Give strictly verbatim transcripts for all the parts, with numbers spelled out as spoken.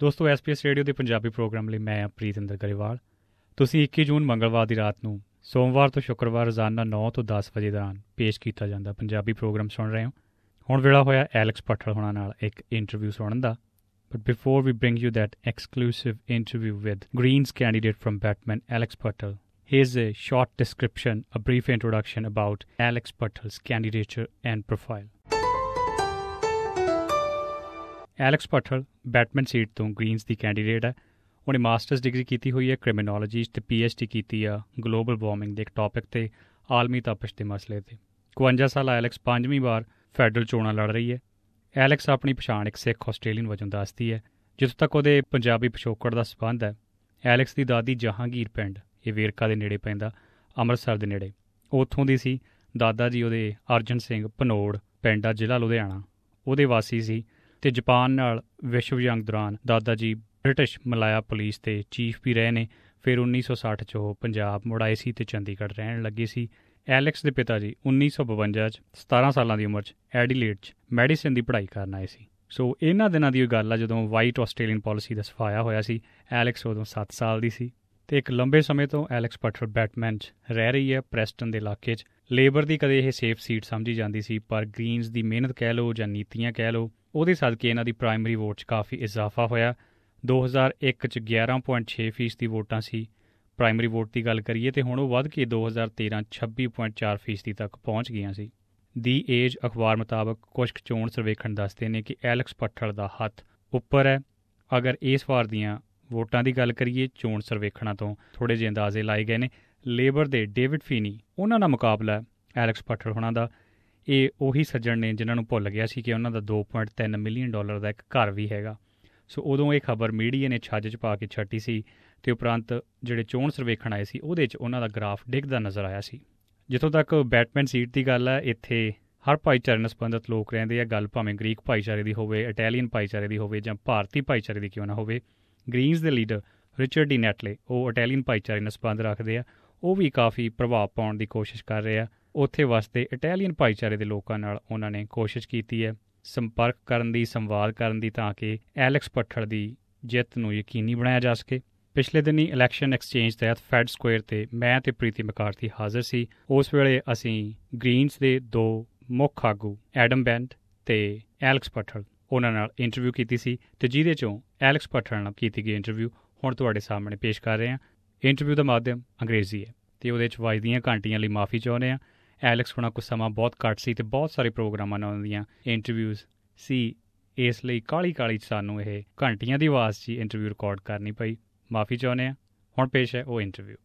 ਦੋਸਤੋ, S P S radio ਦੇ Punjabi programme ਲਈ ਮੈਂ ਪ੍ਰੀਤਿੰਦਰ ਗਰੇਵਾਲ। ਤੁਸੀਂ ਇੱਕੀ ਜੂਨ ਮੰਗਲਵਾਰ ਦੀ ਰਾਤ ਨੂੰ ਸੋਮਵਾਰ ਤੋਂ ਸ਼ੁੱਕਰਵਾਰ ਰੋਜ਼ਾਨਾ ਨੌ ਤੋਂ ਦਸ ਵਜੇ ਦੌਰਾਨ ਪੇਸ਼ ਕੀਤਾ ਜਾਂਦਾ ਪੰਜਾਬੀ ਪ੍ਰੋਗਰਾਮ ਸੁਣ ਰਹੇ ਹੋ। ਹੁਣ ਵੇਲਾ ਹੋਇਆ ਐਲੈਕਸ ਭੱਠਲ ਹੋਣਾ ਨਾਲ ਇੱਕ ਇੰਟਰਵਿਊ ਸੁਣਨ ਦਾ। But before we bring you that exclusive interview with Greens candidate from Batman, Alex Patel, here's a short description, a brief introduction about Alex Patel's candidature and profile. Alex Patel, Batman seat ਤੋਂ Greens ਦੀ candidate ਹੈ। ਉਹਨੇ masters degree ਕੀਤੀ ਹੋਈ ਹੈ criminology 'ਚ ਅਤੇ P H D ਕੀਤੀ ਆ ਗਲੋਬਲ ਵਾਰਮਿੰਗ ਦੇ ਇੱਕ ਟੌਪਿਕ 'ਤੇ, ਆਲਮੀ ਤਪਸ਼ ਦੇ ਮਸਲੇ 'ਤੇ। ਇਕਵੰਜਾ ਸਾਲਾ ਐਲੈਕਸ ਪੰਜਵੀਂ ਵਾਰ ਫੈਡਰਲ ਚੋਣਾਂ ਲੜ ਰਹੀ ਹੈ। ਐਲੈਕਸ ਆਪਣੀ ਪਛਾਣ ਇੱਕ ਸਿੱਖ ਆਸਟ੍ਰੇਲੀਅਨ ਵਜੋਂ ਦੱਸਦੀ ਹੈ। ਜਿੱਥੋਂ ਤੱਕ ਉਹਦੇ ਪੰਜਾਬੀ ਪਿਛੋਕੜ ਦਾ ਸੰਬੰਧ ਹੈ, ਐਲੈਕਸ ਦੀ ਦਾਦੀ ਜਹਾਂਗੀਰ ਪਿੰਡ, ਇਹ ਵੇਰਕਾ ਦੇ ਨੇੜੇ ਪੈਂਦਾ, ਅੰਮ੍ਰਿਤਸਰ ਦੇ ਨੇੜੇ, ਉੱਥੋਂ ਦੀ ਸੀ। ਦਾਦਾ ਜੀ ਉਹਦੇ ਅਰਜਨ ਸਿੰਘ ਭਨੋੜ ਪਿੰਡ ਆ, ਜ਼ਿਲ੍ਹਾ ਲੁਧਿਆਣਾ, ਉਹਦੇ ਵਾਸੀ ਸੀ। ਅਤੇ ਜਾਪਾਨ ਨਾਲ ਵਿਸ਼ਵ ਜੰਗ ਦੌਰਾਨ ਦਾਦਾ ਜੀ ਬ੍ਰਿਟਿਸ਼ ਮਲਾਇਆ ਪੁਲਿਸ ਦੇ ਚੀਫ ਵੀ ਰਹੇ ਨੇ। ਫਿਰ ਉੱਨੀ ਸੌ ਸੱਠ 'ਚ ਉਹ ਪੰਜਾਬ ਮੁੜ ਆਏ ਸੀ ਅਤੇ ਚੰਡੀਗੜ੍ਹ ਰਹਿਣ ਲੱਗੇ ਸੀ। ਐਲੈਕਸ ਦੇ ਪਿਤਾ ਜੀ ਉੱਨੀ ਸੌ ਬਵੰਜਾ 'ਚ ਸਤਾਰਾਂ ਸਾਲਾਂ ਦੀ ਉਮਰ 'ਚ ਐਡੀਲੇਡ 'ਚ ਮੈਡੀਸਨ ਦੀ ਪੜ੍ਹਾਈ ਕਰਨ ਆਏ ਸੀ। ਸੋ ਇਹਨਾਂ ਦਿਨਾਂ ਦੀ ਉਹ ਗੱਲ ਆ ਜਦੋਂ ਵਾਈਟ ਆਸਟ੍ਰੇਲੀਅਨ ਪਾਲਿਸੀ ਦਾ ਸਫਾਇਆ ਹੋਇਆ ਸੀ। ਐਲੈਕਸ ਉਦੋਂ ਸੱਤ ਸਾਲ ਦੀ ਸੀ ਅਤੇ ਇੱਕ ਲੰਬੇ ਸਮੇਂ ਤੋਂ ਐਲੈਕਸ ਪਟਲ ਬੈਟਮੈਨ 'ਚ ਰਹਿ ਰਹੀ ਹੈ, ਪ੍ਰੈਸਟਨ ਦੇ ਇਲਾਕੇ 'ਚ। ਲੇਬਰ ਦੀ ਕਦੇ ਇਹ ਸੇਫ ਸੀਟ ਸਮਝੀ ਜਾਂਦੀ ਸੀ, ਪਰ ਗ੍ਰੀਨਸ ਦੀ ਮਿਹਨਤ ਕਹਿ ਲਓ ਜਾਂ ਨੀਤੀਆਂ ਕਹਿ ਲਓ, ਉਹਦੇ ਸਦਕੇ ਇਹਨਾਂ ਦੀ ਪ੍ਰਾਇਮਰੀ ਵੋਟ 'ਚ ਕਾਫੀ ਇਜ਼ਾਫਾ ਹੋਇਆ। ਦੋ ਹਜ਼ਾਰ ਇੱਕ 'ਚ ਗਿਆਰਾਂ ਪੁਆਇੰਟ ਛੇ ਫੀਸਦੀ ਵੋਟਾਂ ਸੀ ਪ੍ਰਾਇਮਰੀ ਵੋਟ ਦੀ ਗੱਲ ਕਰੀਏ, ਅਤੇ ਹੁਣ ਉਹ ਵੱਧ ਕੇ ਦੋ ਹਜ਼ਾਰ ਤੇਰਾਂ ਛੱਬੀ ਪੁਆਇੰਟ ਚਾਰ ਫੀਸਦੀ ਤੱਕ ਪਹੁੰਚ ਗਈਆਂ ਸੀ। ਦੀ ਏਜ ਅਖਬਾਰ ਮੁਤਾਬਕ ਕੁਝ ਚੋਣ ਸਰਵੇਖਣ ਦੱਸਦੇ ਨੇ ਕਿ ਐਲੈਕਸ ਪਟਲ ਦਾ ਹੱਥ ਉੱਪਰ ਹੈ। ਅਗਰ ਇਸ ਵਾਰ ਦੀਆਂ ਵੋਟਾਂ ਦੀ ਗੱਲ ਕਰੀਏ, ਚੋਣ ਸਰਵੇਖਣਾਂ ਤੋਂ ਥੋੜ੍ਹੇ ਜਿਹੇ ਅੰਦਾਜ਼ੇ ਲਾਏ ਗਏ ਨੇ। ਲੇਬਰ ਦੇ ਡੇਵਿਡ ਫੀਨੀ, ਉਹਨਾਂ ਦਾ ਮੁਕਾਬਲਾ ਐਲੈਕਸ ਪਟਲ ਹੋਣਾ ਦਾ। ਇਹ ਉਹੀ ਸੱਜਣ ਨੇ ਜਿਨ੍ਹਾਂ ਨੂੰ ਭੁੱਲ ਗਿਆ ਸੀ ਕਿ ਉਹਨਾਂ ਦਾ ਦੋ ਪੁਆਇੰਟ ਤਿੰਨ ਮਿਲੀਅਨ ਡਾਲਰ ਦਾ ਇੱਕ ਘਰ ਵੀ ਹੈਗਾ। ਸੋ ਉਦੋਂ ਇਹ ਖਬਰ ਮੀਡੀਆ ਨੇ ਛੱਜ 'ਚ ਪਾ ਕੇ ਛੱਡੀ ਸੀ, ਅਤੇ ਉਪਰੰਤ ਜਿਹੜੇ ਚੋਣ ਸਰਵੇਖਣ ਆਏ ਸੀ ਉਹਦੇ 'ਚ ਉਹਨਾਂ ਦਾ ਗ੍ਰਾਫ ਡਿੱਗਦਾ ਨਜ਼ਰ ਆਇਆ ਸੀ। ਜਿੱਥੋਂ ਤੱਕ ਬੈਟਮੈਨ ਸੀਟ ਦੀ ਗੱਲ ਹੈ, ਇੱਥੇ ਹਰ ਭਾਈਚਾਰੇ ਨਾਲ ਸੰਬੰਧਿਤ ਲੋਕ ਰਹਿੰਦੇ ਆ। ਗੱਲ ਭਾਵੇਂ ਗ੍ਰੀਕ ਭਾਈਚਾਰੇ ਦੀ ਹੋਵੇ, ਇਟਾਲੀਅਨ ਭਾਈਚਾਰੇ ਦੀ ਹੋਵੇ ਜਾਂ ਭਾਰਤੀ ਭਾਈਚਾਰੇ ਦੀ ਕਿਉਂ ਨਾ ਹੋਵੇ। ਗ੍ਰੀਨਸ ਦੇ ਲੀਡਰ ਰਿਚਰਡ ਡੀ ਨੈਟਲੇ, ਉਹ ਇਟਾਲੀਅਨ ਭਾਈਚਾਰੇ ਨਾਲ ਸੰਬੰਧ ਰੱਖਦੇ ਆ। ਉਹ ਵੀ ਕਾਫੀ ਪ੍ਰਭਾਵ ਪਾਉਣ ਦੀ ਕੋਸ਼ਿਸ਼ ਕਰ ਰਹੇ ਆ। ਉੱਥੇ ਵਸਦੇ ਇਟਾਲੀਅਨ ਭਾਈਚਾਰੇ ਦੇ ਲੋਕਾਂ ਨਾਲ ਉਹਨਾਂ ਨੇ ਕੋਸ਼ਿਸ਼ ਕੀਤੀ ਹੈ ਸੰਪਰਕ ਕਰਨ ਦੀ, ਸੰਵਾਦ ਕਰਨ ਦੀ, ਤਾਂ ਕਿ ਐਲੈਕਸ ਪਟਲ ਦੀ ਜਿੱਤ ਨੂੰ ਯਕੀਨੀ ਬਣਾਇਆ ਜਾ ਸਕੇ। ਪਿਛਲੇ ਦਿਨੀ ਇਲੈਕਸ਼ਨ ਐਕਸਚੇਂਜ ਤਹਿਤ ਫੈਡ ਸਕੁਏਅਰ 'ਤੇ ਮੈਂ ਅਤੇ ਪ੍ਰੀਤੀ ਮਕਾਰਥੀ ਹਾਜ਼ਰ ਸੀ। ਉਸ ਵੇਲੇ ਅਸੀਂ ਗ੍ਰੀਨਸ ਦੇ ਦੋ ਮੁੱਖ ਆਗੂ ਐਡਮ ਬੈਂਟ ਅਤੇ ਐਲੈਕਸ ਪਟਲ, ਉਹਨਾਂ ਨਾਲ ਇੰਟਰਵਿਊ ਕੀਤੀ ਸੀ, ਅਤੇ ਜਿਹਦੇ 'ਚੋਂ ਐਲੈਕਸ ਪਟਲ ਨਾਲ ਕੀਤੀ ਗਈ ਇੰਟਰਵਿਊ ਹੁਣ ਤੁਹਾਡੇ ਸਾਹਮਣੇ ਪੇਸ਼ ਕਰ ਰਹੇ ਹਾਂ। ਇੰਟਰਵਿਊ ਦਾ ਮਾਧਿਅਮ ਅੰਗਰੇਜ਼ੀ ਹੈ ਅਤੇ ਉਹਦੇ 'ਚ ਵੱਜਦੀਆਂ ਘੰਟੀਆਂ ਲਈ ਮਾਫੀ ਚਾਹੁੰਦੇ ਹਾਂ। ਐਲੈਕਸ ਹੋਣਾ ਕੁਛ ਸਮਾਂ ਬਹੁਤ ਘੱਟ ਸੀ ਅਤੇ ਬਹੁਤ ਸਾਰੇ ਪ੍ਰੋਗਰਾਮਾਂ ਨਾਲ ਉਹਨਾਂ ਦੀਆਂ ਇੰਟਰਵਿਊਜ਼ ਸੀ, ਇਸ ਲਈ ਕਾਹਲੀ ਕਾਹਲੀ 'ਚ ਸਾਨੂੰ ਇਹ ਘੰਟੀਆਂ ਦੀ ਆਵਾਜ਼ 'ਚ ਇੰਟਰਵਿਊ ਰਿਕਾਰਡ ਕਰਨੀ ਪਈ। ਮਾਫੀ ਚਾਹੁੰਦੇ ਹਾਂ। ਹੁਣ ਪੇਸ਼ ਹੈ ਉਹ interview.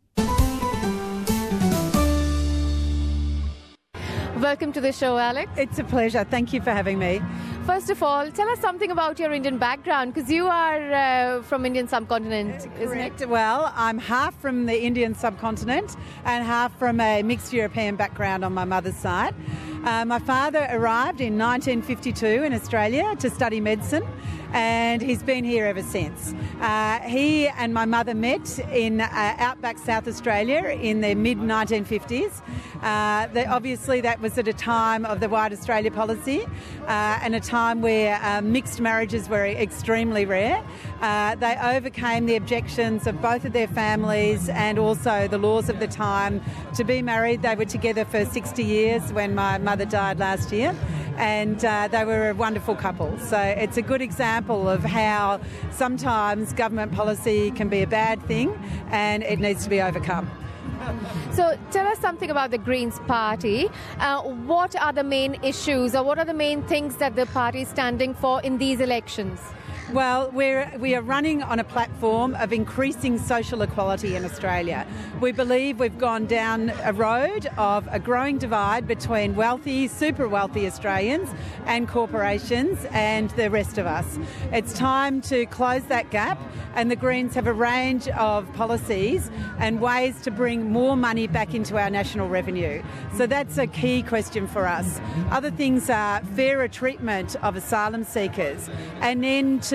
Welcome to the show, Alex. It's a pleasure. Thank you for having me. First of all, tell us something about your Indian background, because you are uh, from Indian subcontinent, uh, isn't it? Well, I'm half from the Indian subcontinent and half from a mixed European background on my mother's side. Uh, my father arrived in nineteen fifty-two in Australia to study medicine, and he's been here ever since. Uh, he and my mother met in uh, outback South Australia in the mid nineteen fifties. Uh, the, obviously that was at a time of the White Australia policy uh, and a time where uh, mixed marriages were extremely rare. Uh, they overcame the objections of both of their families and also the laws of the time to be married. They were together for sixty years when my mother died last year, and uh, they were a wonderful couple. So it's a good example of how sometimes government policy can be a bad thing and it needs to be overcome. So tell us something about the Greens party. Uh, what are the main issues, or what are the main things that the party is standing for in these elections? Well, we're, we are running on a platform of increasing social equality in Australia. We believe we've gone down a road of a growing divide between wealthy, super wealthy Australians and corporations and the rest of us. It's time to close that gap, and the Greens have a range of policies and ways to bring more money back into our national revenue. So that's a key question for us. Other things are fairer treatment of asylum seekers, and then to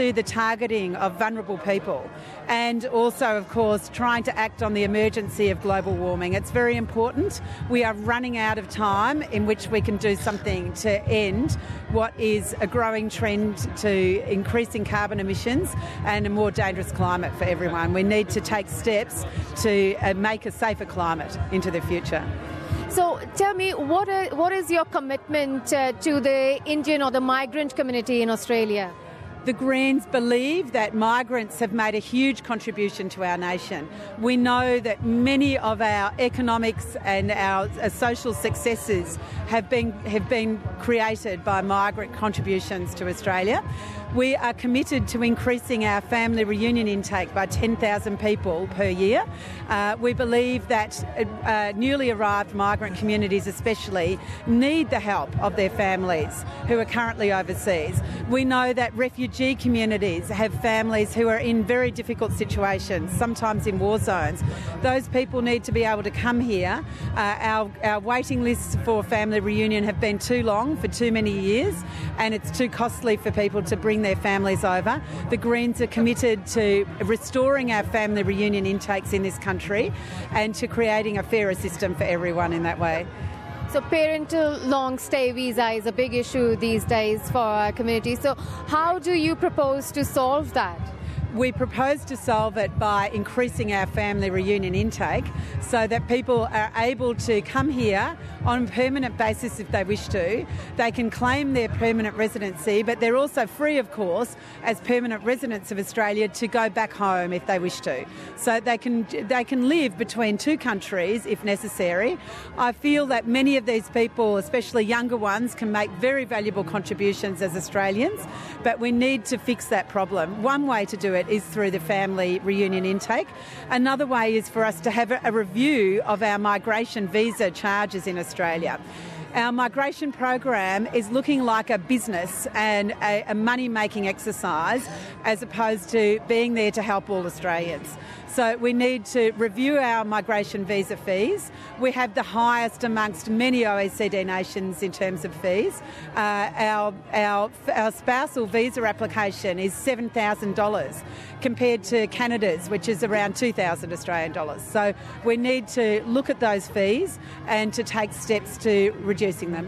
to the targeting of vulnerable people, and also, of course, trying to act on the emergency of global warming. It's very important. We are running out of time in which we can do something to end what is a growing trend to increasing carbon emissions and a more dangerous climate for everyone. We need to take steps to uh, make a safer climate into the future. So tell me, what are, what is your commitment uh, to the Indian or the migrant community in Australia? The Greens believe that migrants have made a huge contribution to our nation. We know that many of our economics and our uh, social successes have been have been created by migrant contributions to Australia. We are committed to increasing our family reunion intake by ten thousand people per year. Uh, we believe that uh, newly arrived migrant communities especially need the help of their families who are currently overseas. We know that refugee communities have families who are in very difficult situations, sometimes in war zones. Those people need to be able to come here. Uh, our, our waiting lists for family reunion have been too long for too many years, and it's too costly for people to bring their families over. The Greens are committed to restoring our family reunion intakes in this country and to creating a fairer system for everyone in that way. So parental long stay visa is a big issue these days for our community. So how do you propose to solve that? We propose to solve it by increasing our family reunion intake so that people are able to come here on a permanent basis if they wish to. They can claim their permanent residency, but they're also free, of course, as permanent residents of Australia to go back home if they wish to. So they can they can live between two countries if necessary. I feel that many of these people, especially younger ones, can make very valuable contributions as Australians, but we need to fix that problem. One way to do it is through the family reunion intake. Another way is for us to have a review of our migration visa charges in Australia. Our migration program is looking like a business and a, a money-making exercise as opposed to being there to help all Australians. So we need to review our migration visa fees. We have the highest amongst many O E C D nations in terms of fees. Uh, our, our, our spousal visa application is seven thousand dollars compared to Canada's, which is around two thousand Australian dollars. So we need to look at those fees and to take steps to reducing them.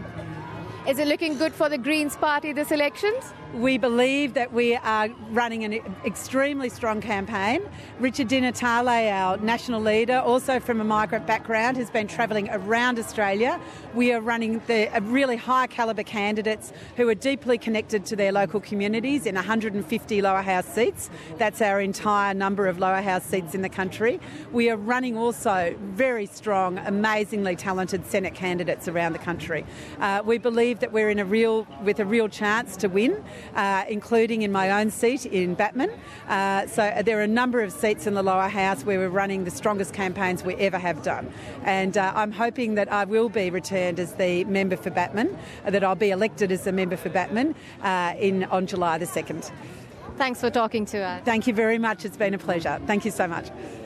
Is it looking good for the Greens Party this elections? We believe that we are running an extremely strong campaign. Richard Di Natale, our national leader, also from a migrant background, has been travelling around Australia. We are running the uh, really high calibre candidates who are deeply connected to their local communities in one hundred fifty lower house seats. That's our entire number of lower house seats in the country. We are running also very strong, amazingly talented Senate candidates around the country. Uh, we believe that we're in a real, with a real chance to win. Uh, including in my own seat in Batman. Uh, so there are a number of seats in the lower house where we're running the strongest campaigns we ever have done. And uh, I'm hoping that I will be returned as the member for Batman, that I'll be elected as the member for Batman uh, in on July the second. Thanks for talking to us. Thank you very much. It's been a pleasure. Thank you so much.